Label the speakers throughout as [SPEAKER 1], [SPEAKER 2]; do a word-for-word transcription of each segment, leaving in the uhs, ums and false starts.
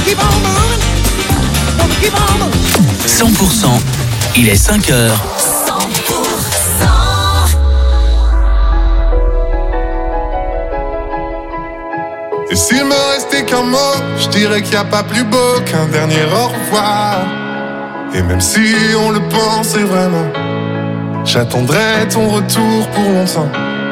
[SPEAKER 1] cent pour cent, il est cinq heures.
[SPEAKER 2] cent pour cent.
[SPEAKER 3] Et s'il me restait qu'un mot, je dirais qu'il n'y a pas plus beau qu'un dernier au revoir. Et même si on le pensait vraiment, j'attendrai ton retour pour longtemps.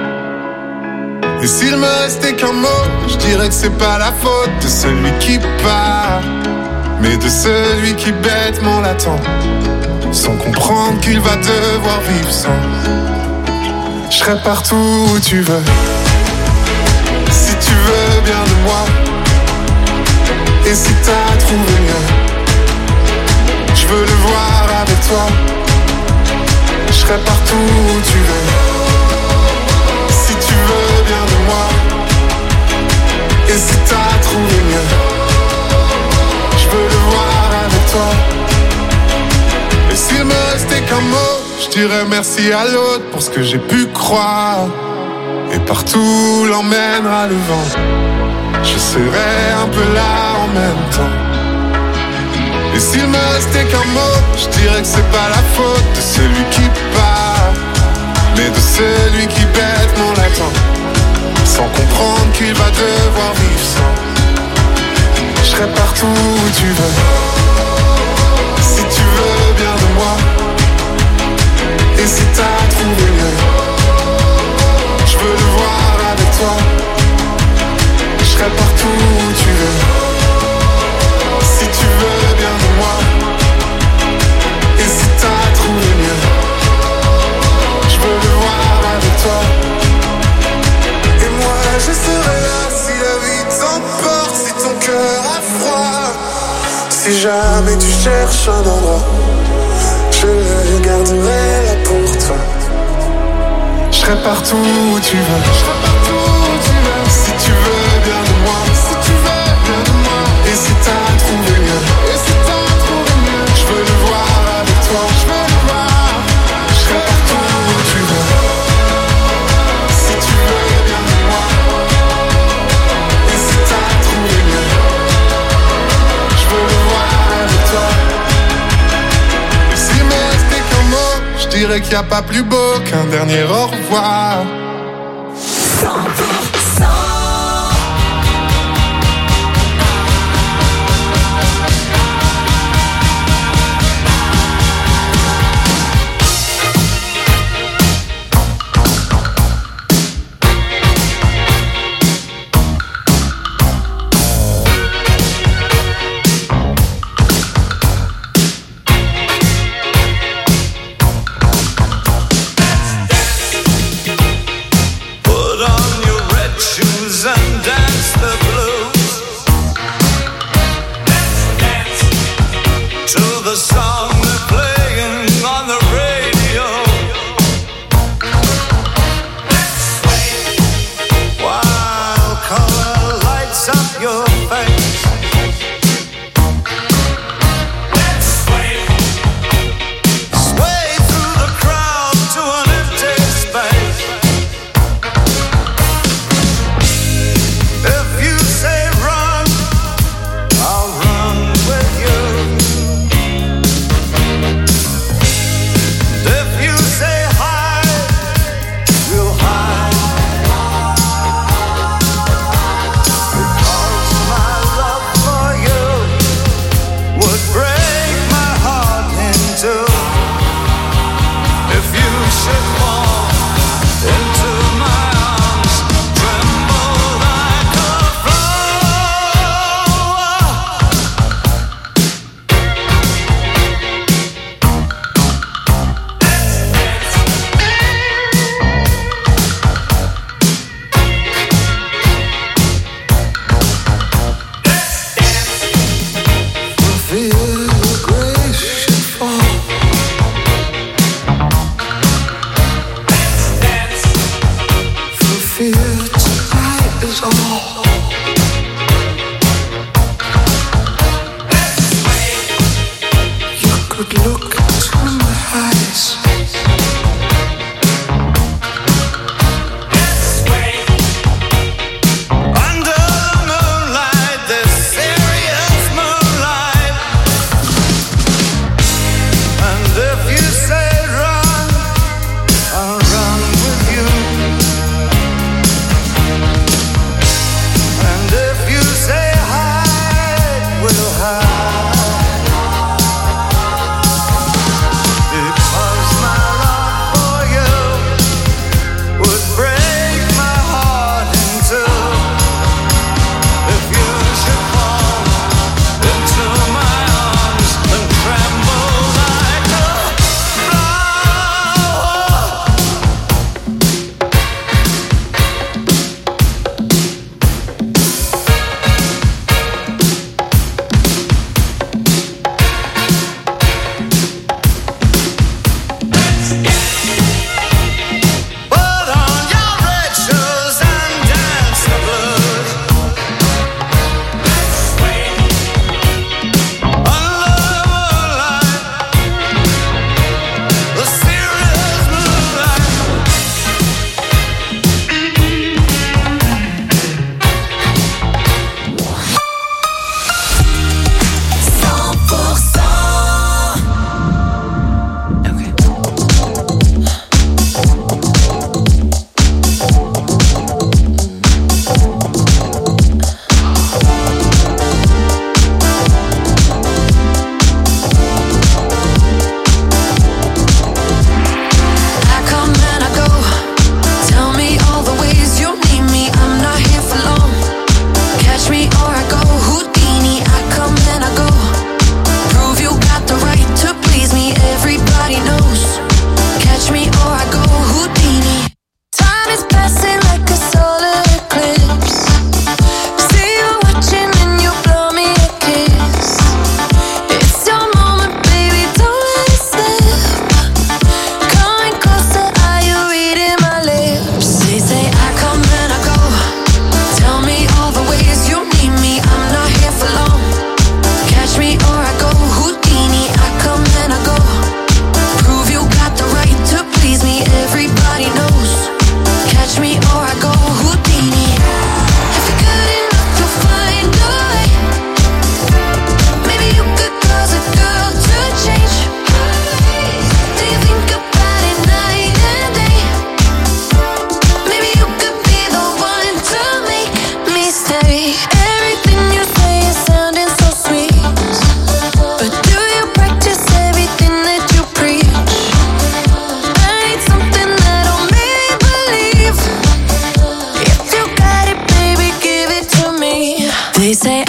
[SPEAKER 3] Et s'il me restait qu'un mot, je dirais que c'est pas la faute de celui qui part, mais de celui qui bêtement l'attend, sans comprendre qu'il va devoir vivre sans. Je serai partout où tu veux, si tu veux bien de moi. Et si t'as trouvé mieux, je veux le voir avec toi. Je serai partout où tu veux, si tu veux bien de moi. Et si t'as trouvé mieux, je veux le voir avec toi. Et s'il me restait qu'un mot, je dirais merci à l'autre pour ce que j'ai pu croire. Et partout l'emmènera le vent, je serai un peu là en même temps. Et s'il me restait qu'un mot, je dirais que c'est pas la faute de celui qui part, mais de celui qui bêtement l'attend, sans comprendre qu'il va devoir vivre sans. Je serai partout où tu veux, si tu veux bien de moi. Et si t'as trouvé mieux, je veux le voir avec toi. Je serai partout où tu veux, si tu veux bien de moi. Et si t'as trouvé mieux, je veux le voir avec toi. Et moi je serai là si la vie t'emporte, si ton cœur a froid. Si jamais tu cherches un endroit, je le garderai là pour toi. Je serai partout où tu veux, je serai partout où tu veux. Si tu veux bien de moi, si tu veux bien de moi. Et si t'as trouvé mieux, et si t'as trouvé mieux, je veux le voir avec toi, je veux le voir. Je serai partout où tu veux, si tu veux bien de moi. Et si t'as trouvé mieux, je veux le voir avec toi. Et s'il me restait qu'un mot, je dirais qu'il n'y a pas plus beau qu'un dernier au revoir.
[SPEAKER 2] cent pour cent.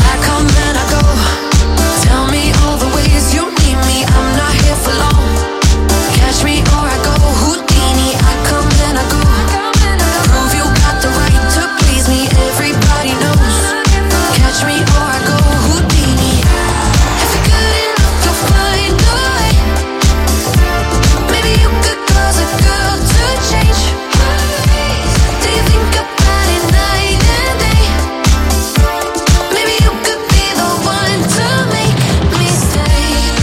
[SPEAKER 4] I come and I go. Tell me all the ways you need me. I'm not here for long. Catch me or I go Houdini. I come and I go. Prove you got the right to please me. Everybody knows. Catch me or I go Houdini. If you're good enough, you'll find a way. Maybe you could cause a girl to change. Do you think about it night and day? Maybe you could be the one to make me stay.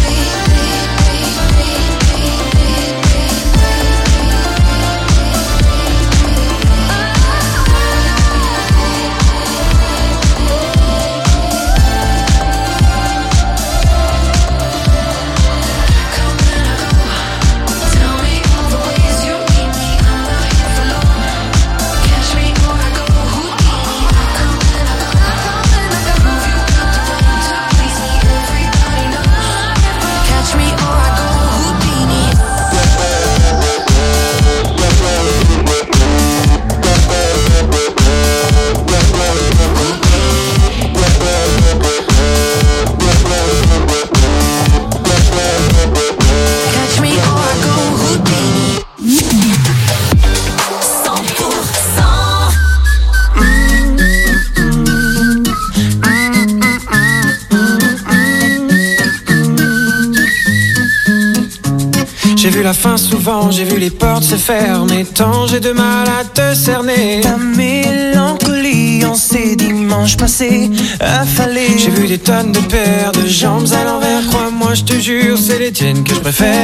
[SPEAKER 4] Tell me all the ways you need me. I'm not here for long. Catch me or I go Houdini. I come and I go. Prove you got the right to please me. Everybody knows. Catch me or I go Houdini. Catch me or I go Houdini.
[SPEAKER 2] cent pour cent.
[SPEAKER 5] J'ai vu la fin souvent, j'ai vu les portes se fermer. Tant j'ai de mal à te cerner.
[SPEAKER 6] Ta mélancolie en ces dimanches passés affalés.
[SPEAKER 5] J'ai vu des tonnes de paires de jambes à l'envers. Crois-moi, je te jure, c'est les tiennes que je préfère.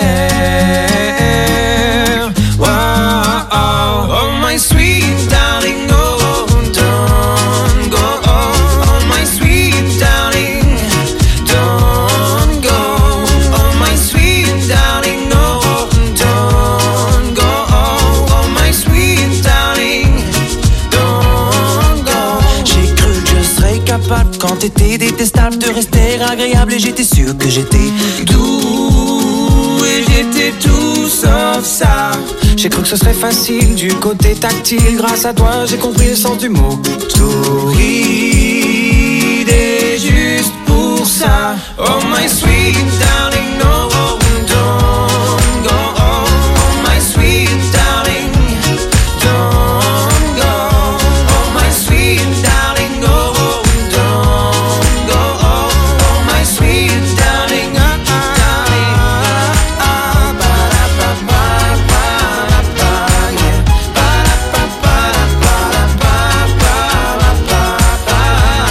[SPEAKER 5] Wow, oh, oh my sweet darling, oh, don't go. Oh my sweet darling, don't go. Oh my sweet darling, no, don't go. Oh my sweet darling, don't go.
[SPEAKER 6] J'ai cru que je serais capable quand t'étais détestable de rester agréable et j'étais sûr que j'étais
[SPEAKER 5] Doux et j'étais tout sauf ça. J'ai cru que ce serait facile du côté tactile. Grâce à toi j'ai compris le sens du mot torride. Et juste pour ça, oh my sweet darling, no, don't go. Oh my sweet darling, don't go. Oh my sweet darling, no, don't go. Oh my sweet darling, ah, darling, ah, ba da ba ba ba ba, yeah, ba da ba ba ba ba ba ba ba ba,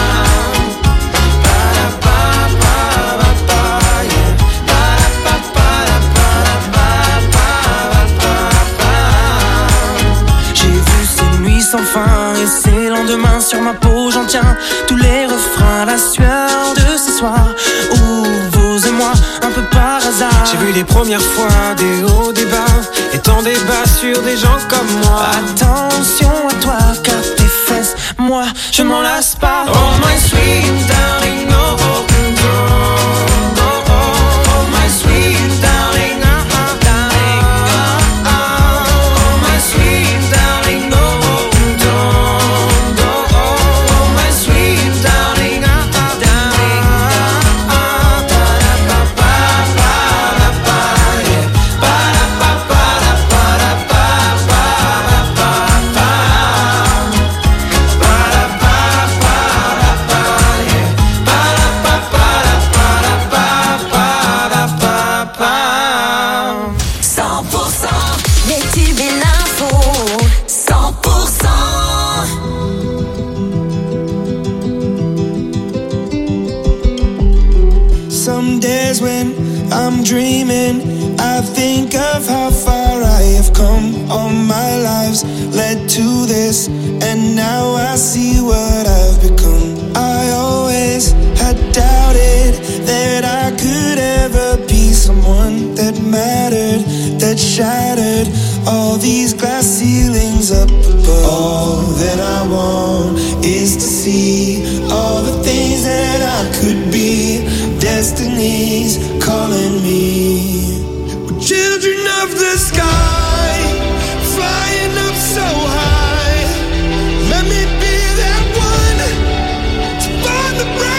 [SPEAKER 5] ba da ba ba ba ba, yeah, ba da ba ba ba ba ba ba.
[SPEAKER 6] J'ai vu ces nuits sans fin et ces lendemains sur ma peau. J'en tiens tous les refrains, la sueur de ces soirs où vous et moi, un peu par hasard.
[SPEAKER 5] J'ai vu les premières fois des hauts, des bas, et tant des bas sur des gens comme moi.
[SPEAKER 6] Attention à toi car tes fesses, moi je m'en lasse pas.
[SPEAKER 5] Oh my sweet darling, no, don't go. Oh my sweet darling, ah, ah, darling, ah, ah. Oh my sweet darling, no, don't go. Oh my sweet darling, ah, ah, darling, ah, ah. Ba da ba ba ba da ba, yeah. Ba da ba ba da ba da ba ba da ba ba. Ba da ba ba da ba, yeah. Ba da ba ba da ba da ba ba da ba ba.
[SPEAKER 2] cent pour cent. Les tubes et l'info. cent pour cent.
[SPEAKER 7] Some days when I'm dreaming, I think of how far I have come. All my lives led to this, and now I see what I've become. I always had doubted that I could ever be someone that mattered, that shattered all these glass ceilings up above. All that I want is to see all the things that I could be. Destiny's calling me. We're children of the sky, flying up so high. Let me be that one to find the bright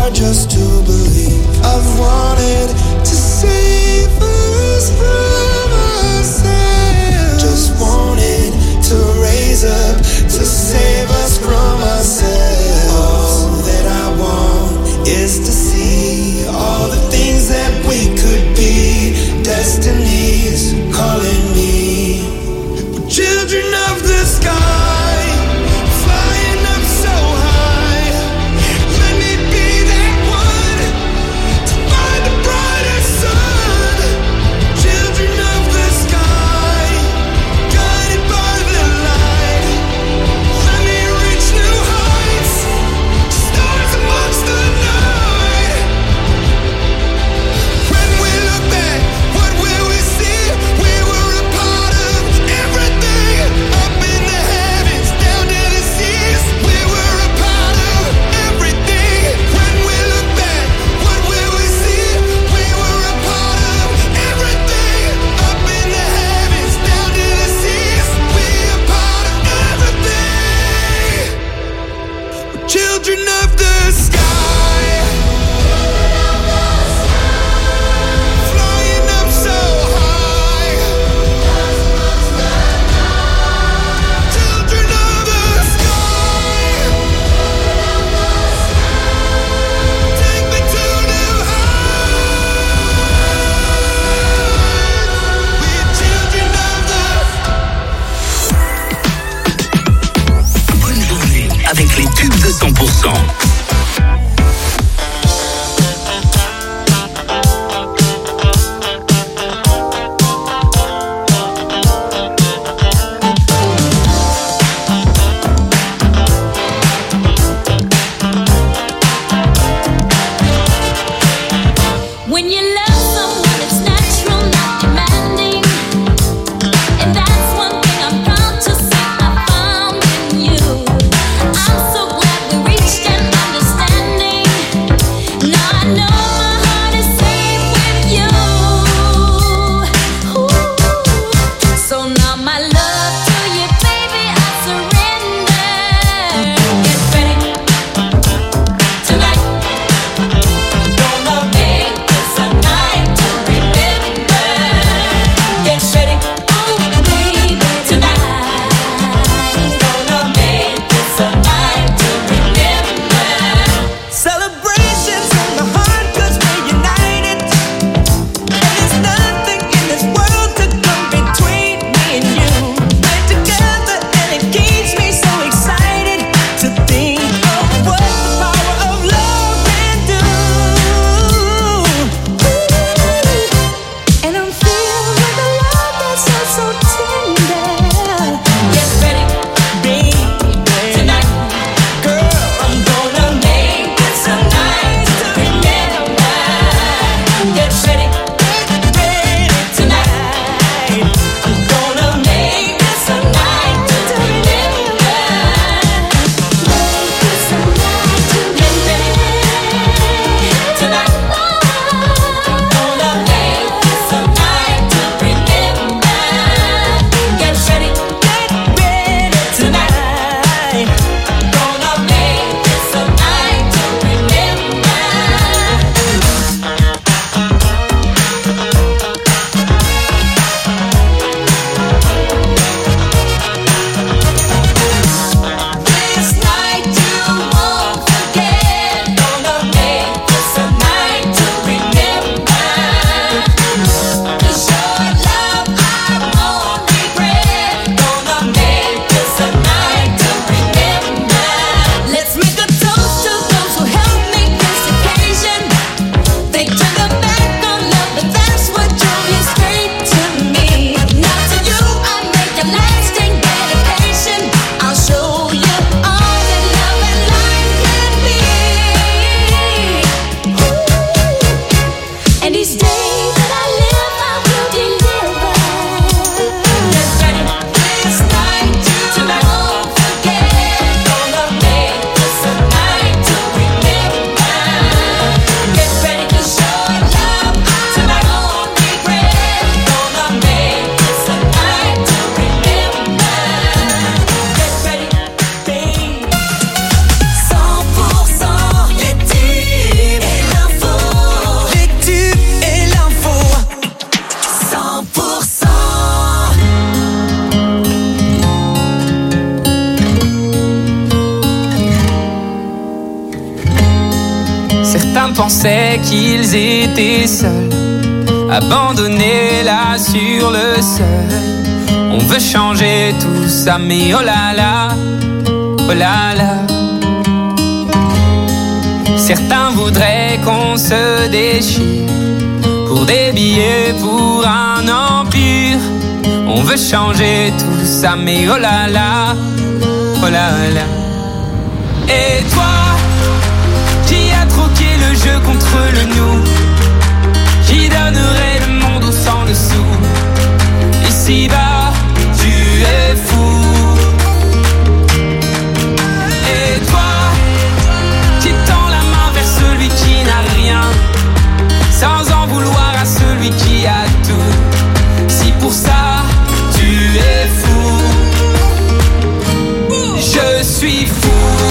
[SPEAKER 7] hard just to believe. I've wanted to save us from ourselves. Just wanted to raise up to save us from ourselves. All that I want is to see all the things that we could be. Destiny's calling me. We're children of the sky, flying up so high. Let me be that one to find the brighter sun. Children of the sky, guided by the light. Let me reach new heights, stars amongst the night. When we look back, what will we see? We were a part of everything. Up in the heavens, down to the seas. We were a part of everything. When we look back, what will we see? We were a part of everything. Up in the heavens, down to the seas. We a part of everything. We're children of the sky, flying up so high. Children of the sky, take me to new heights. We're children of the
[SPEAKER 1] Bonne journée avec les tubes de cent pour cent.
[SPEAKER 8] Certains pensaient qu'ils étaient seuls, abandonnés là sur le sol. On veut changer tout ça, mais oh là là, oh là là. Certains voudraient qu'on se déchire pour des billets, pour un empire. On veut changer tout ça, mais oh là là, oh là là. Et toi, qui a troqué le jeu contre le nous, qui donnerait le monde au sang le sou. Ici-bas, tu es fou. Et toi, qui tend la main vers celui qui n'a rien, sans en vouloir à celui qui a tout. Si pour ça, tu es fou, je suis fou.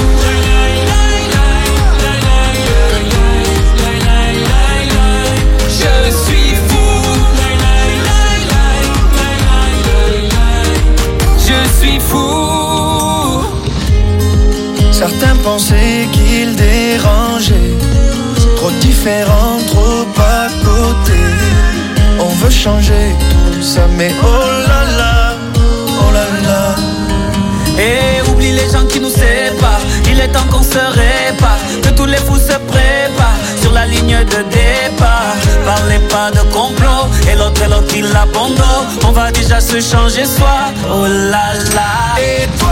[SPEAKER 7] Certains pensaient qu'ils dérangeaient, trop différents, trop à côté. On veut changer tout ça, mais oh là là, oh là là.
[SPEAKER 6] Et oublie les gens qui nous séparent, il est temps qu'on se répare, que tous les fous se préparent sur la ligne de départ. Parlez pas de complot, et l'autre et l'autre il abandonne. On va déjà se changer soi, oh là là.
[SPEAKER 7] Et toi,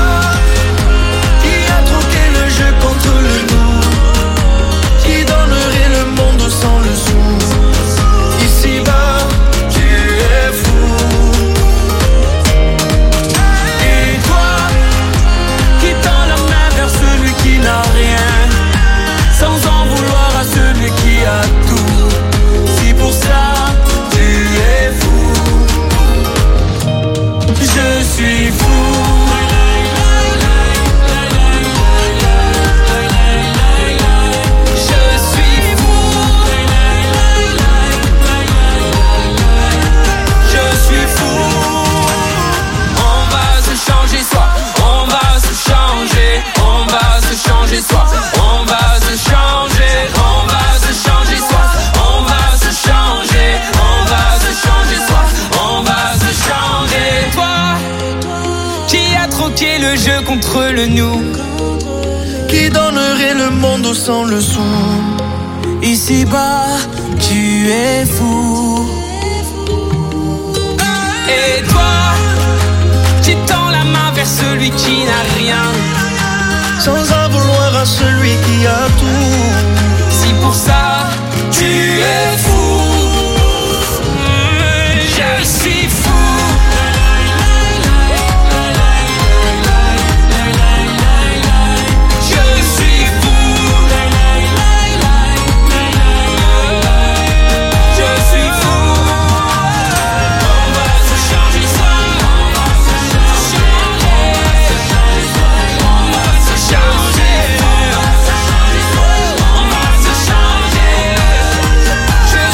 [SPEAKER 7] le jeu contre le nous, qui donnerait le monde sans le sou. Ici-bas, tu es fou. Et toi, qui tend la main vers celui qui n'a rien, sans en vouloir à celui qui a tout. Si pour ça, tu es fou, je suis fou.
[SPEAKER 8] Soi. On va se changer, on va se changer soi. On va se changer, on va se changer soi. On va se changer. Toi, qui a troqué le jeu contre le nous,
[SPEAKER 7] qui donnerait le monde sans le sou.
[SPEAKER 6] Ici-bas, tu es fou.
[SPEAKER 8] Et toi, qui tend la main vers celui qui n'a rien,
[SPEAKER 7] sans en vouloir à celui qui a tout.
[SPEAKER 8] Si pour ça, tu es fou, je suis fou. Je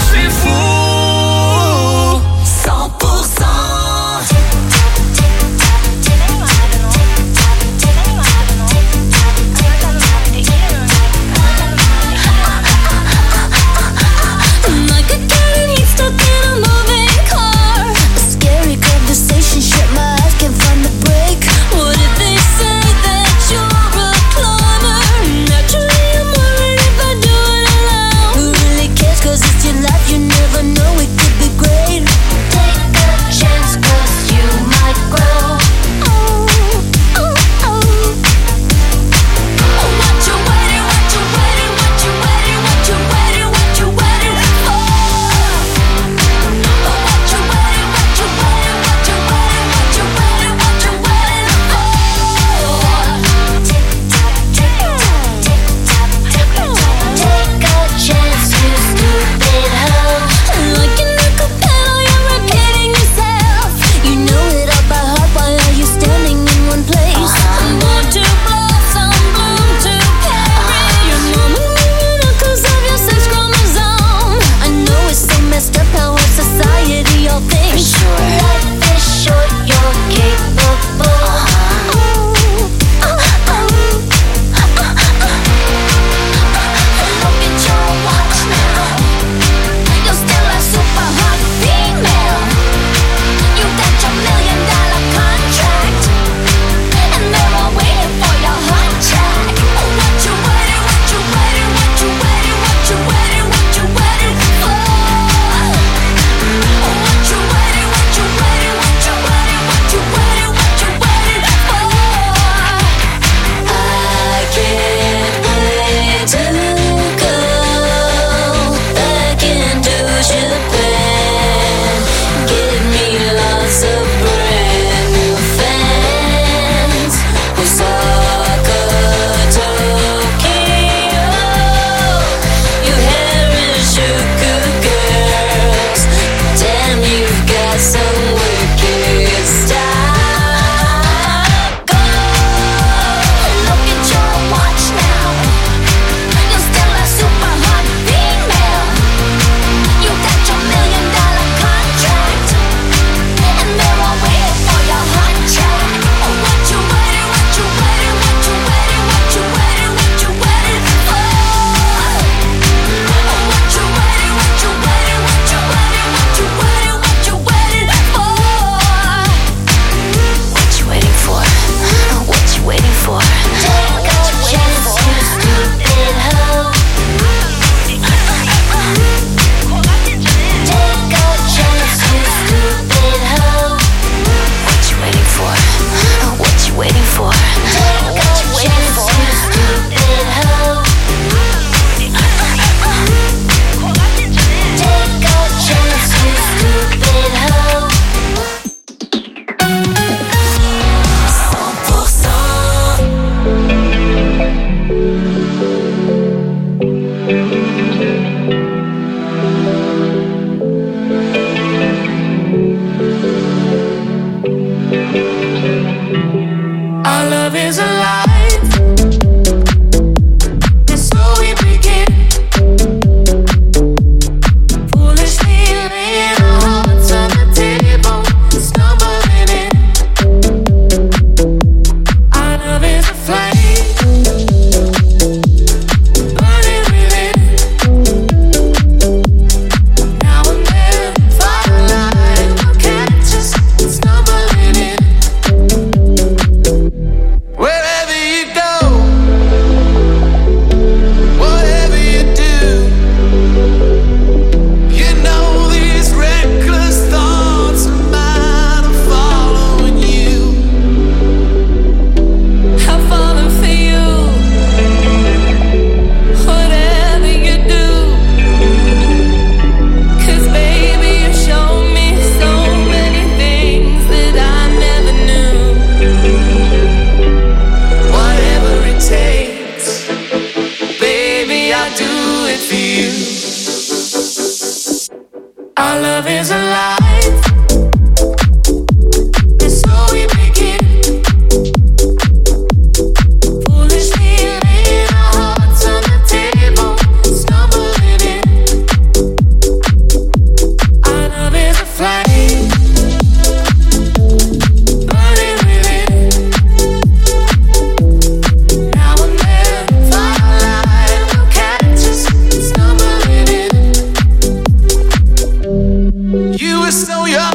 [SPEAKER 5] say I do it for you. Our love is alive, and so we begin. Foolishly laying our hearts on the table, stumbling in. Our love is a flame, burning within. Now and then, firelight will catch us stumbling in. You were so young.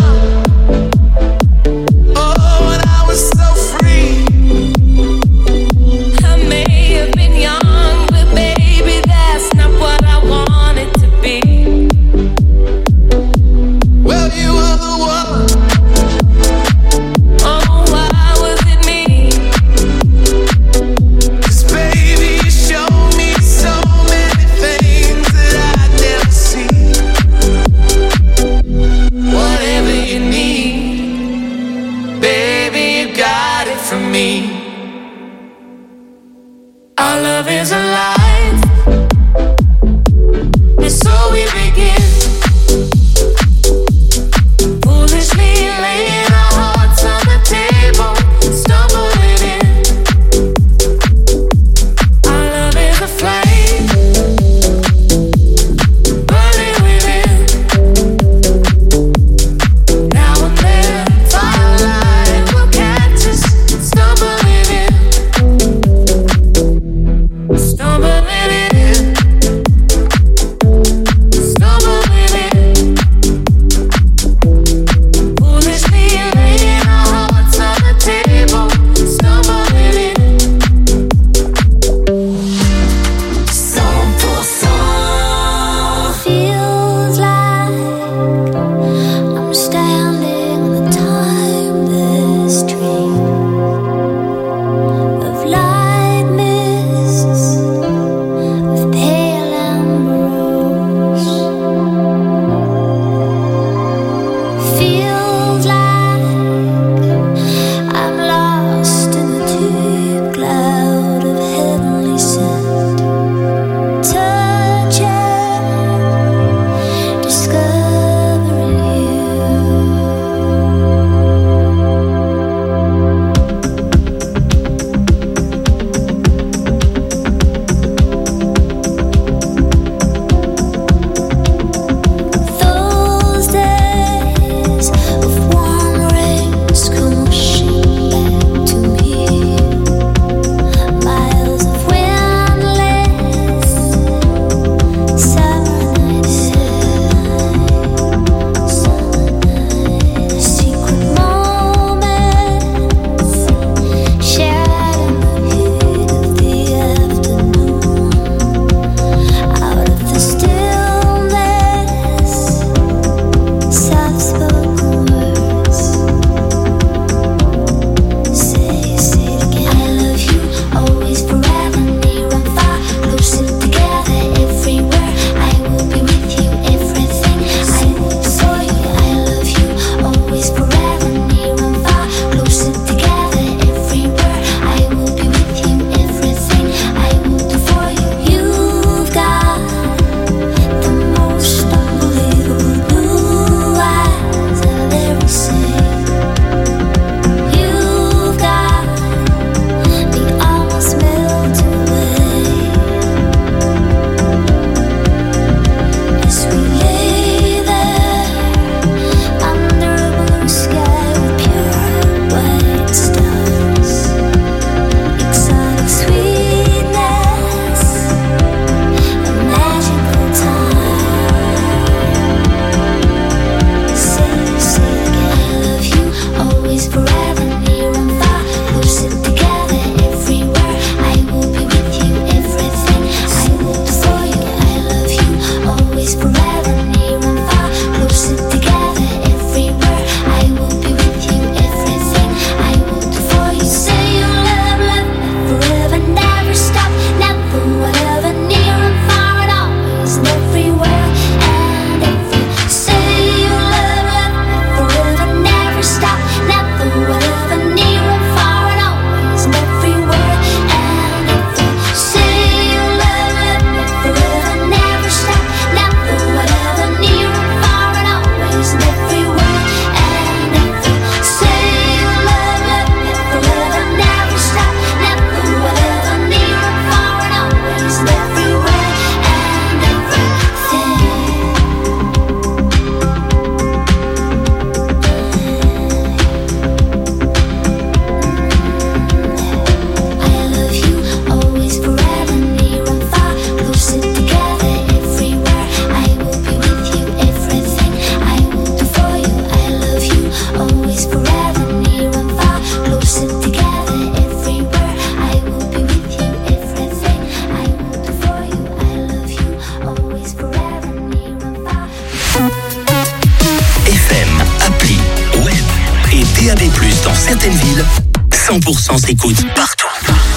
[SPEAKER 1] certaines villes, cent pour cent s'écoute partout.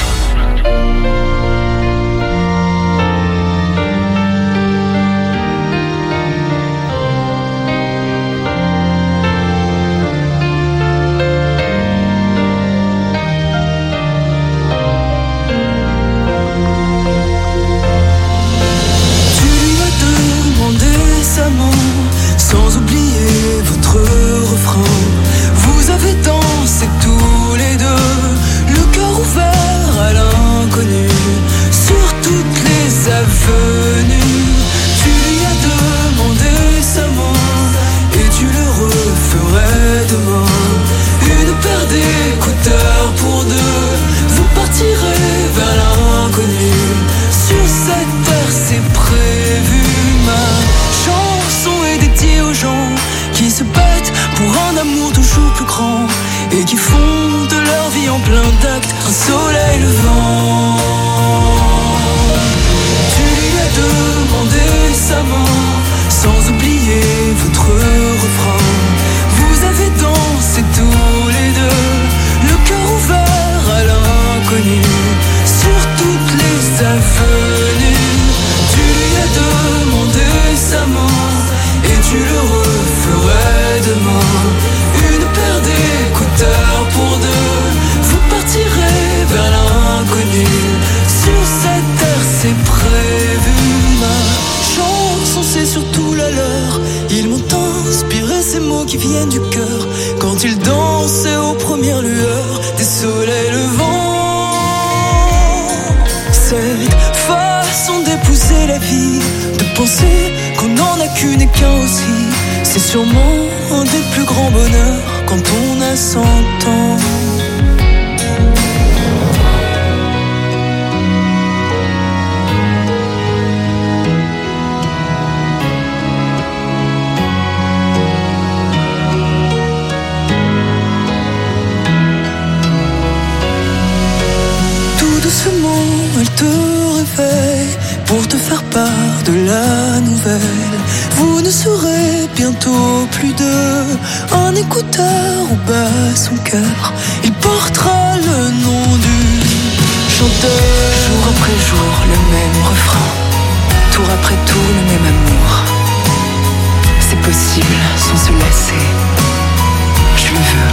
[SPEAKER 7] Sans oublier votre refrain, vous avez dansé tous les deux, le cœur ouvert à l'inconnu, sur toutes les avenues. Tu lui as demandé sa main, et tu le referais demain. Une paire d'écouteurs pour deux, vous partirez vers l'inconnu. Sur cette terre c'est prévu, ma chanson est dédiée aux gens qui se battent pour un amour toujours plus grand et qui font de leur vie en plein d'actes un soleil levant. Tu lui as demandé sa main, sans oublier votre refrain. Vous avez dansé tous les deux, le cœur ouvert à l'inconnu, sur toutes les avenues. Tu lui as demandé sa main, et tu le referais demain. Une paire d'écouteurs pour deux, vous partirez vers l'inconnu. Sur cette terre c'est prévu, ma chanson c'est surtout la leur. Ils m'ont inspiré ces mots qui viennent du cœur, quand ils dansaient aux premières lueurs des soleils levants. Cette façon d'épouser la vie, de penser qu'on n'en a qu'une et qu'un aussi, c'est sûrement un des plus grands bonheurs quand on a cent ans. Tout doucement, elle te réveille pour te faire part de la nouvelle. Vous ne serez bientôt plus deux, un écouteur au bas son cœur. Il portera le nom du chanteur. Jour après jour le même refrain, tour après tour le même amour. C'est possible sans se lasser, je le veux,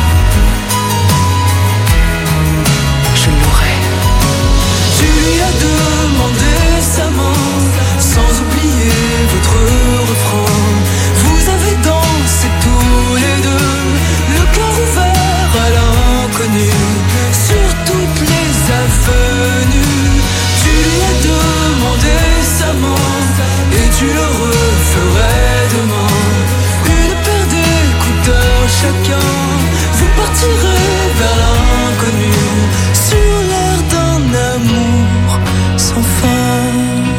[SPEAKER 7] je l'aurai. Tu lui as demandé sa main, sans oublier votre refrain. Vous avez dansé tous les deux, le cœur ouvert à l'inconnu, sur toutes les avenues. Tu lui as demandé sa main, et tu le referais demain. Une paire d'écouteurs chacun, vous partirez vers l'inconnu, sur l'air d'un amour sans fin.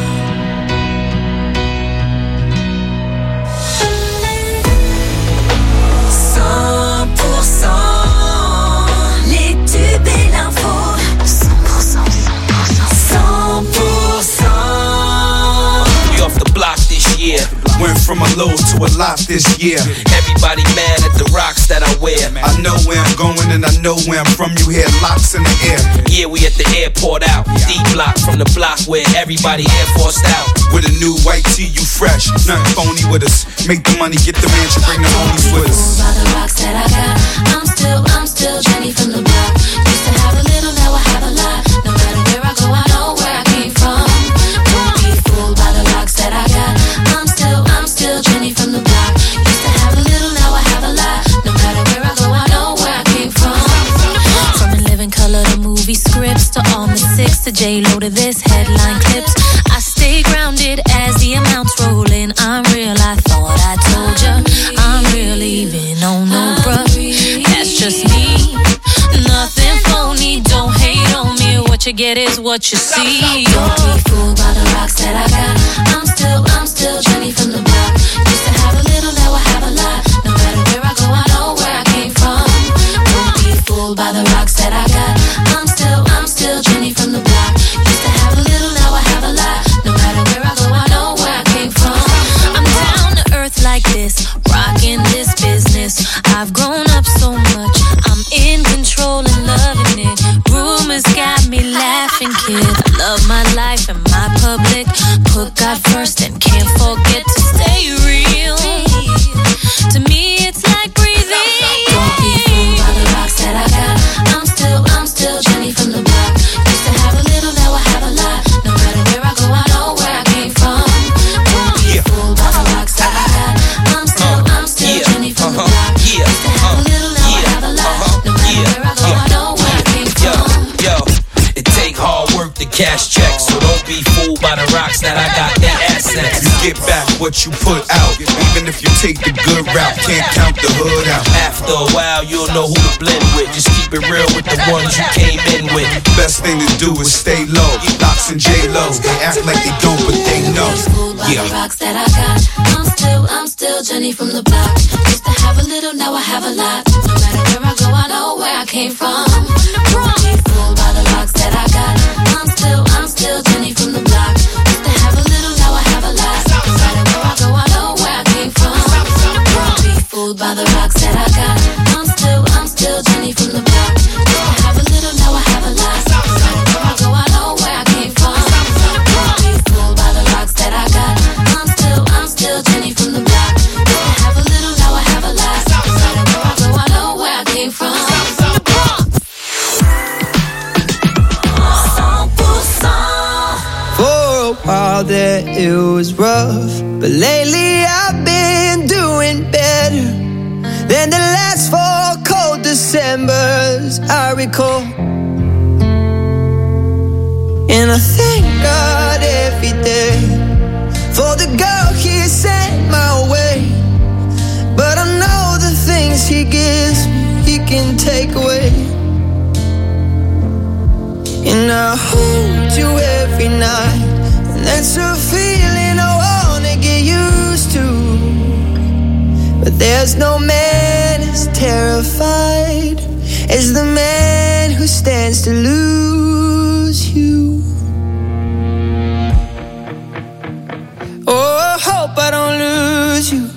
[SPEAKER 2] cent pour cent les tubes et l'info. cent pour cent, cent pour cent.
[SPEAKER 9] We off the block this year. Went from a low to a lot this year. Everybody mad at the rocks that I wear. I know where I'm going and I know where I'm from. You hear locks in the air. Yeah, we at the airport out. D block from the block where everybody Air Forced out. With a new white tee, you fresh. Nothing phony with us. Make the money, get the mansion, bring the homies with us.
[SPEAKER 4] By the rocks that I got, I'm still, I'm still Jenny from the block. Used to have a little, now I have a lot. No matter where I go, I know where I came from. Don't be fooled by the rocks that I got. I'm still, I'm still Jenny from the block. Used to have a little, now I have a lot. No matter where I go, I know where I came from. From In Living Color to movie scripts to all the six to J-Lo to this headline clips. I stay grounded as the amounts roll in. I'm real, I thought I told ya. I'm real, even on no bruh. That's just me. Nothing phony, don't hate on me. What you get is what you see. Don't be fooled by the rocks that I got. I'm still, I'm still Jenny from the block. Used to have a little, now I have a lot. No matter where I go, I know where I came from. Don't be fooled by the rocks that I got. I'm still, I'm still Jenny from the block. Used to have a little, now I have a lot. No matter where I go, I know where I came from. I'm down to earth like this, rocking this business. I've grown up so much, I'm in put God first and can't forget to stay real. To me, it's like breathing. Don't be fooled by the rocks that I got. I'm still, I'm still Jenny from the block. Used to have a little, now I have a lot. No matter where I go, I know where I came from. Don't be yeah. fooled by the rocks that I got. I'm still, I'm still yeah. Jenny from uh-huh. the block. Yeah. Used to have uh-huh. a little, now yeah. I have a lot. Uh-huh. No matter yeah. where I go, yeah. I know where I came
[SPEAKER 9] yo,
[SPEAKER 4] from.
[SPEAKER 9] Yo, it take hard work to cash checks, so don't be fooled by the rocks that I got in assets.
[SPEAKER 10] You get back what you put out, even if you take the good route, can't count the hood out.
[SPEAKER 9] After a while, you'll know who to blend with. Just keep it real with the ones you came in with.
[SPEAKER 10] Best thing to do is stay low. Lox and J-Lo, they act like they don't, but they know.
[SPEAKER 4] Yeah. The rocks that I got. I'm still, I'm still Jenny from the block. Used to have a little, now I have a lot. No matter where I go, I know where I came from. Don't be fooled by the rocks that I got. I'm still, I'm still Jenny from the block. Used to have a little, now I have a lot. No matter where I go, I know where I came from. Don't be fooled by the rocks that I got. I'm still, I'm still Jenny from the block. Used to have a little, now I have a lot. No matter where I go, I know where I came from. Don't be fooled by the rocks that I got. I'm still, I'm still Jenny from the block. Used to have a little, now I have a lot. No matter where I go, I know where I came from.
[SPEAKER 11] For a while there it was rough, but lately I've been doing better than the last four cold Decembers I recall. And I thank God every day for the girl He sent my way. But I know the things He gives me, He can take away. And I hold you every night, and that's a feeling I wanna get used to. But there's no man as terrified as the man who stands to lose you. Oh, I hope I don't lose you.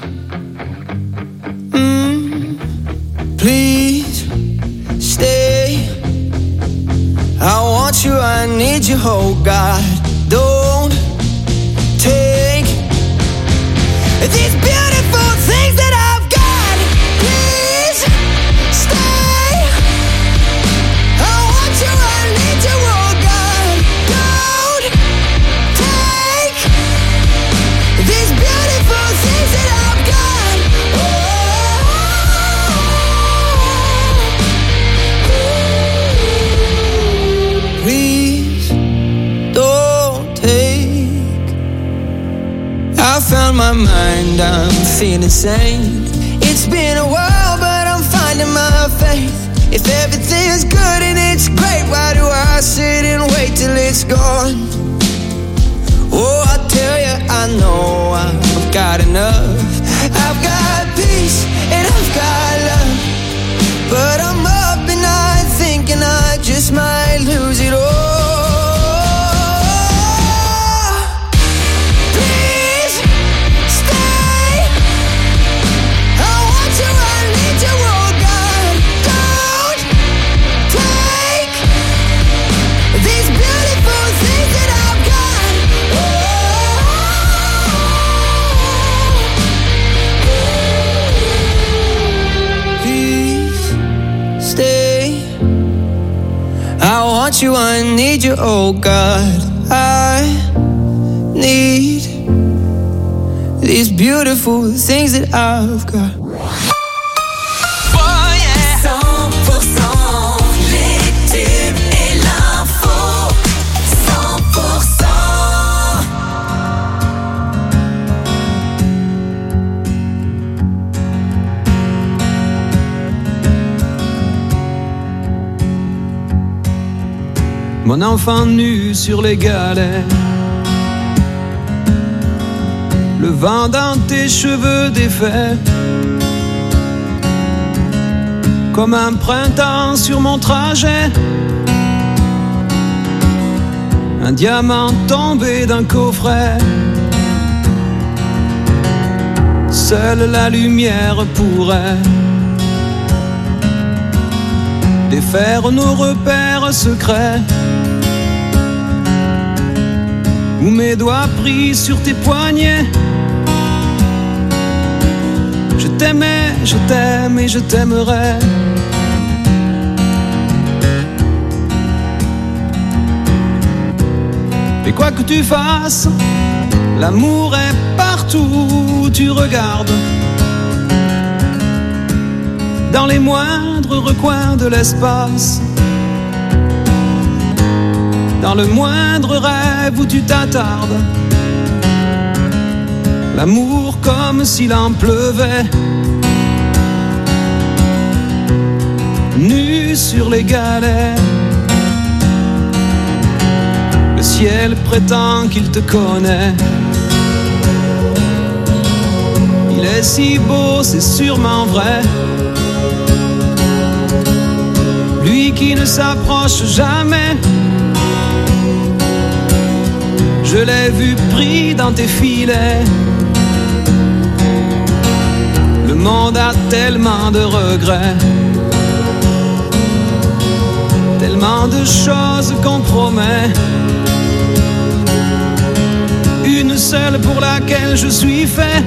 [SPEAKER 11] Mm, please stay. I want you, I need you, oh God. Don't take these beautiful things that I've got. Please stay. I want you, I need you, oh God. Don't take these beautiful things that I've got. Oh, please don't take. I found my mind, I'm feeling sane. It's been a while, but I'm finding my faith. If everything's good and it's great, why do I sit and wait till it's gone? Oh, I tell you, I know I've got enough. I've got peace and I've got love, but I'm up and I thinking I just might lose it all. I want you, I need you, oh God. I need these beautiful things that I've got.
[SPEAKER 2] Oh yeah. cent pour cent les tubes et l'info. cent pour cent.
[SPEAKER 12] Mon enfant nu sur les galets, le vent dans tes cheveux défaits, comme un printemps sur mon trajet, un diamant tombé d'un coffret. Seule la lumière pourrait défaire nos repères secrets. ou mes doigts pris sur tes poignets. Je t'aimais, je t'aime et je t'aimerai. Mais quoi que tu fasses, l'amour est partout où tu regardes. Dans les moindres recoins de l'espace, dans le moindre rêve où tu t'attardes. L'amour comme s'il en pleuvait, nu sur les galets. Le ciel prétend qu'il te connaît. Il est si beau, c'est sûrement vrai. Lui qui ne s'approche jamais. Je l'ai vu pris dans tes filets. Le monde a tellement de regrets, tellement de choses qu'on promet. Une seule pour laquelle je suis fait.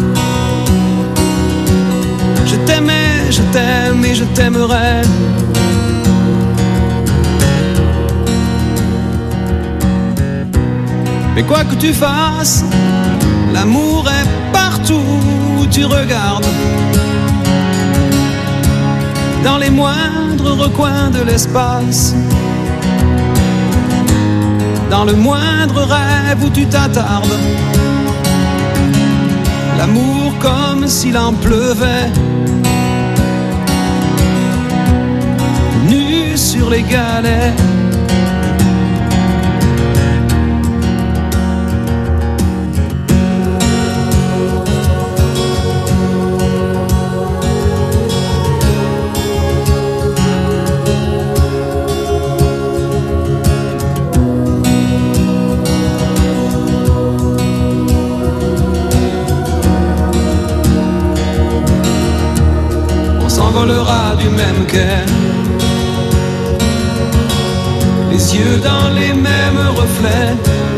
[SPEAKER 12] Je t'aimais, je t'aime et je t'aimerai. Mais quoi que tu fasses, l'amour est partout où tu regardes. Dans les moindres recoins de l'espace, dans le moindre rêve où tu t'attardes. L'amour comme s'il en pleuvait, nu sur les galets. Du même quai, les yeux dans les mêmes reflets.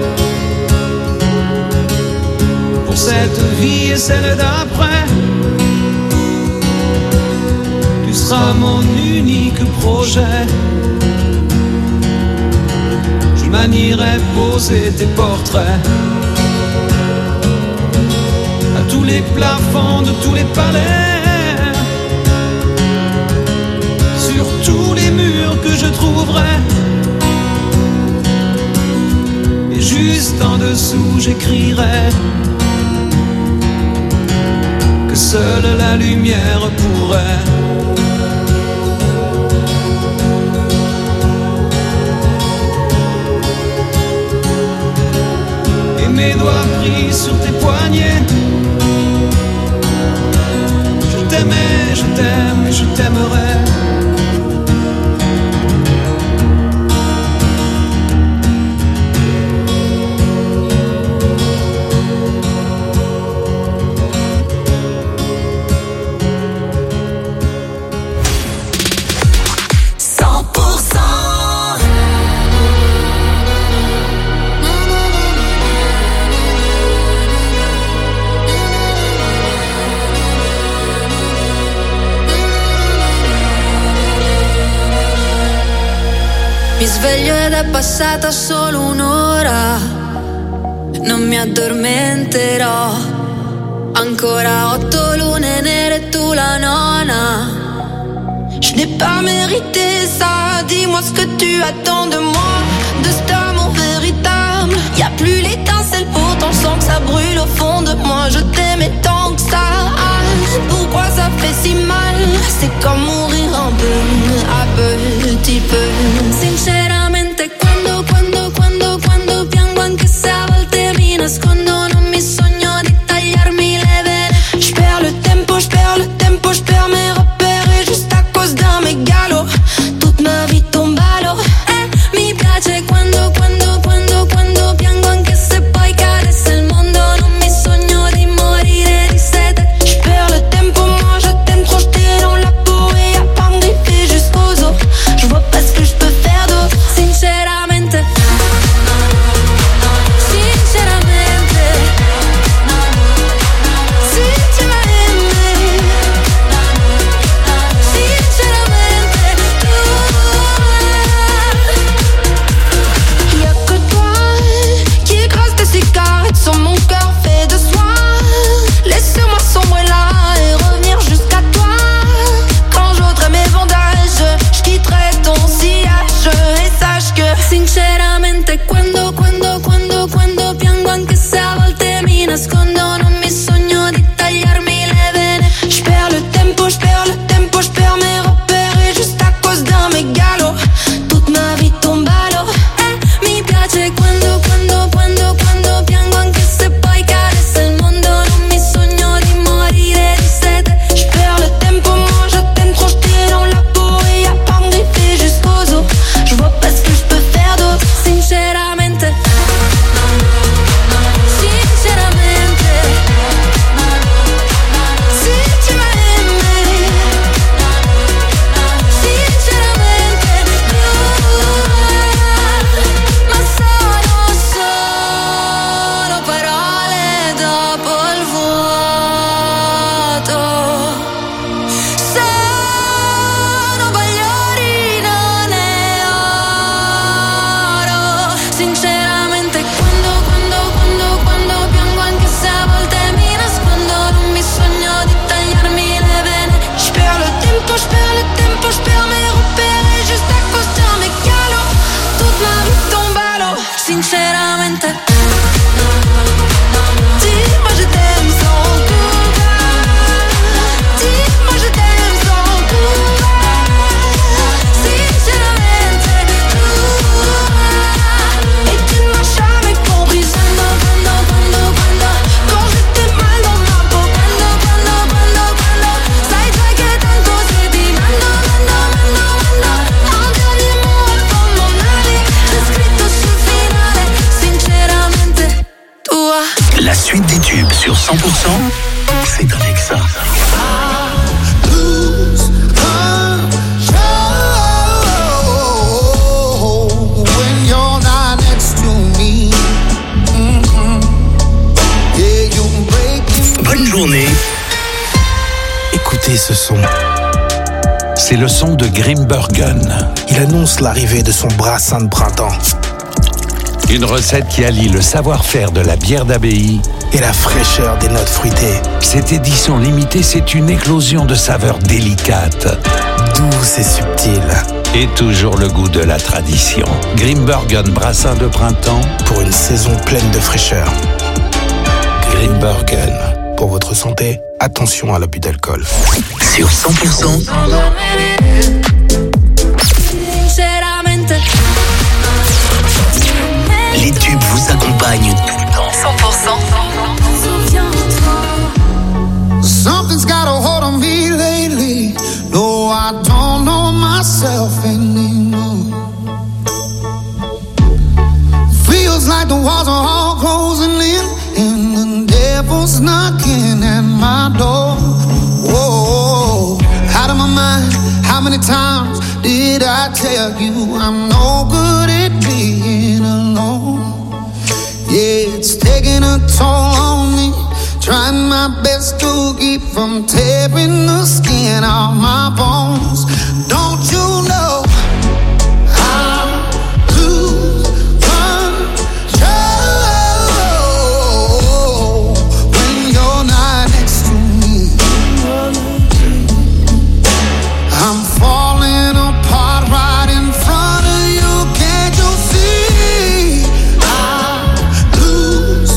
[SPEAKER 12] Pour cette vie et celle d'après, tu seras mon unique projet. Je manierai poser tes portraits à tous les plafonds de tous les palais. Tous les murs que je trouverai. Et juste en dessous j'écrirai que seule la lumière pourrait et mes doigts pris sur tes poignets. Je t'aimais, je t'aime et je t'aimerai.
[SPEAKER 4] Mi sveglio ed è passata solo un'ora, non mi addormenterò. Ancora otto lune nere e tu la nona. Je n'ai pas mérité ça, dis-moi ce que tu attends de moi, de cet amour véritable. Y'a plus l'étincelle, pourtant je sens que ça brûle au fond de moi. Je t'aimais tant que ça, pourquoi ça fait si mal? C'est comme mourir un peu, à petit peu. Sinceramente quando, quando, quando, quando piango, anche se a volte mi nascondo, non mi sogno di tagliarmi le vene. J'perds le tempo, j'perds le tempo, j'perds mes repères et juste à cause d'un mégalo, toute ma vie tombe à l'eau. Eh, mi piace quando, quando, quando, quando piango, anche se poi cadesse il mondo, non mi sogno di morire di sete. J'perds le tempo, moi je t'aime trop, j't'ai dans la peau et y'a pas de griffes,
[SPEAKER 1] La suite des tubes sur cent pour cent, c'est avec ça. Bonne journée.
[SPEAKER 13] Écoutez ce son. C'est le son de Grimbergen. Il annonce l'arrivée de son brassin de printemps. Une recette qui allie le savoir-faire de la bière d'abbaye et la fraîcheur des notes fruitées. Cette édition limitée, c'est une éclosion de saveurs délicates, douces et subtiles. Et toujours le goût de la tradition. Grimbergen brassin de printemps pour une saison pleine de fraîcheur. Grimbergen. Pour votre santé, attention à l'abus d'alcool.
[SPEAKER 1] Sur cent pour cent. Les tubes vous accompagnent tout le temps.
[SPEAKER 2] cent pour cent.
[SPEAKER 14] Something's got a hold on me lately. No, I don't know myself anymore. Feels like the walls are all closing in, and the devil's knocking at my door. Whoa, out of my mind. How many times did I tell you I'm no good at being alone? Yeah, it's taking a toll on me. Trying my best to keep from tearing the skin off my bones. Don't you know I lose control when you're not next to me? I'm falling apart right in front of you. Can't you see? I lose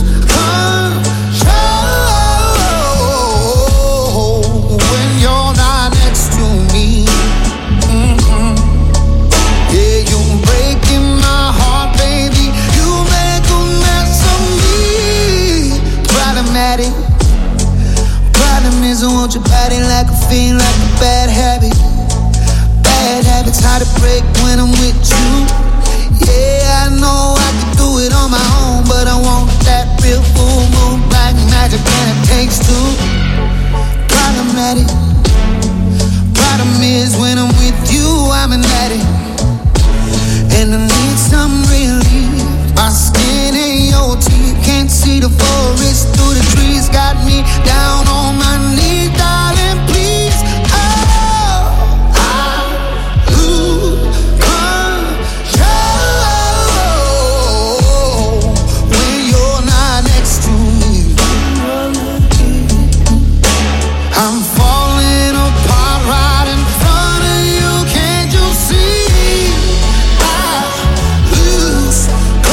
[SPEAKER 14] control when you're not next to me. Mm-hmm. Yeah, you're breaking my heart, baby. You make a mess of me. Problematic. Problem is I want your body like a fiend, like a bad habit. Bad habits hard to break when I'm with you. Yeah, I know I can do it on my own, but I want that real full moon black magic, and it takes two. Problematic. Problem is when I'm with you, I'm an addict, and I need some relief. My skin and your teeth can't see the forest through the trees. Got me down on my knees, darling, please. Oh, I lose control when you're not next to me. I'm falling apart right in front of you. Can't you see? I lose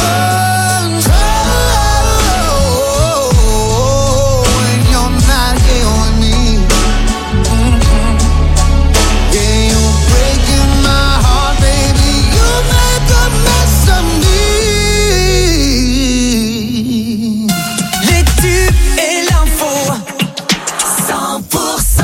[SPEAKER 14] control when you're not here with me. Mm-hmm. Yeah, you're breaking my heart, baby. You make a mess of me.
[SPEAKER 2] Les tubes et l'info. cent pour cent.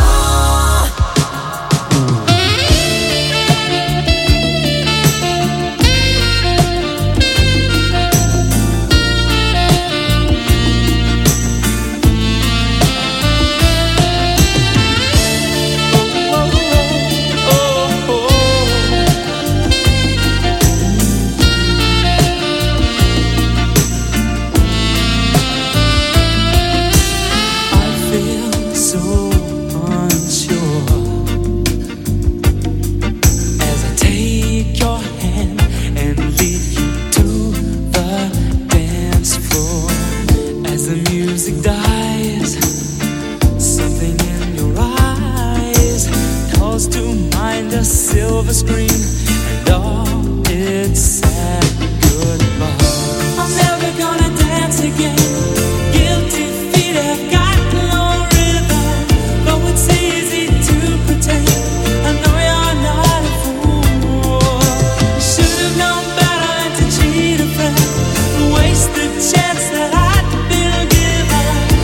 [SPEAKER 5] I feel so unsure as I take your hand and lead you to the dance floor. As the music dies, something in your eyes calls to mind a silver screen and all its sad goodbye. I'm never gonna dance again. Guilty feet have got no rhythm, though it's easy to pretend. I know you're not a fool. Should've known better than to cheat a friend, waste the chance that I'd been given.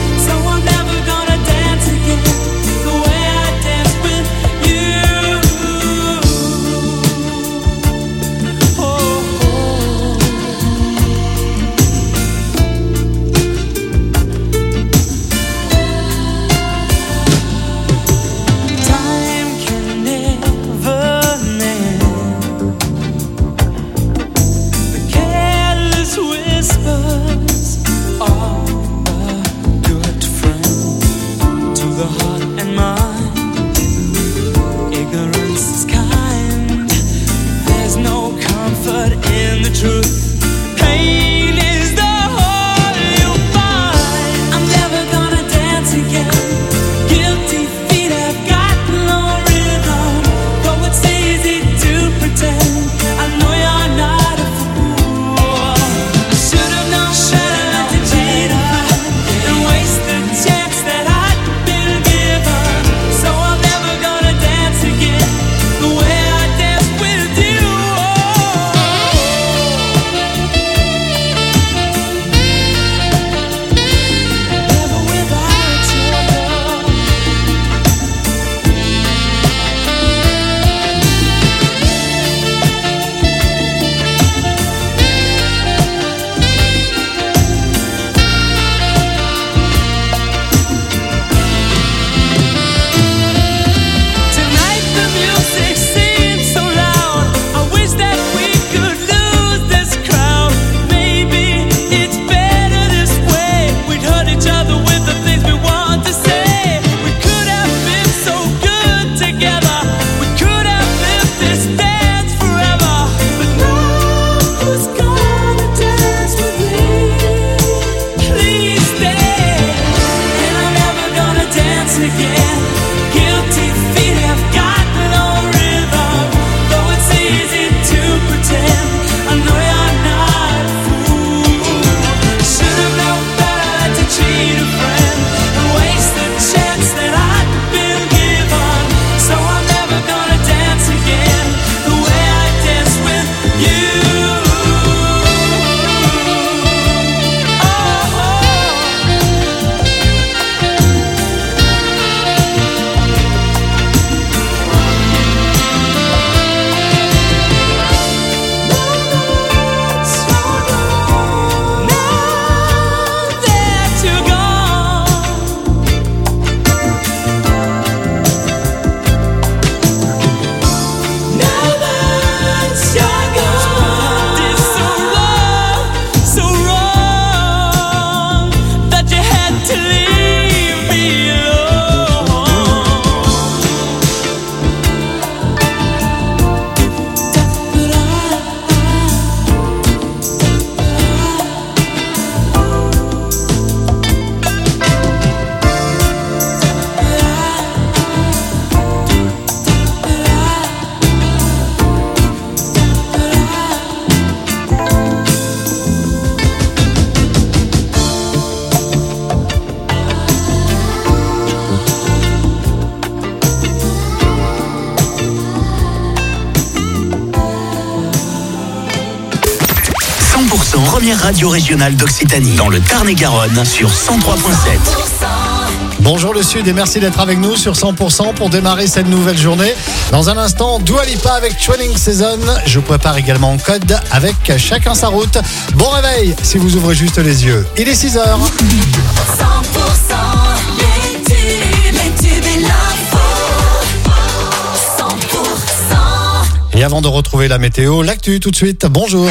[SPEAKER 1] première radio régionale d'Occitanie, dans le Tarn-et-Garonne, sur cent trois virgule sept.
[SPEAKER 15] Bonjour le Sud et merci d'être avec nous sur cent pour cent pour démarrer cette nouvelle journée. Dans un instant, Dua Lipa avec Training Season. Je prépare également Code avec Chacun sa route. Bon réveil si vous ouvrez juste les yeux. Il est six heures.
[SPEAKER 2] cent pour cent les tubes, les tubes et l'info. cent pour cent.
[SPEAKER 15] Et avant de retrouver la météo, l'actu tout de suite. Bonjour.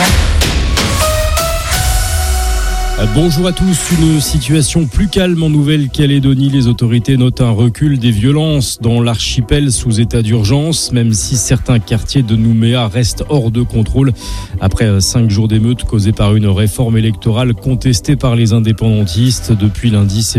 [SPEAKER 16] Bonjour à tous, une situation plus calme en Nouvelle-Calédonie. Les autorités notent un recul des violences dans l'archipel sous état d'urgence, même si certains quartiers de Nouméa restent hors de contrôle. Après cinq jours d'émeutes causées par une réforme électorale contestée par les indépendantistes depuis lundi,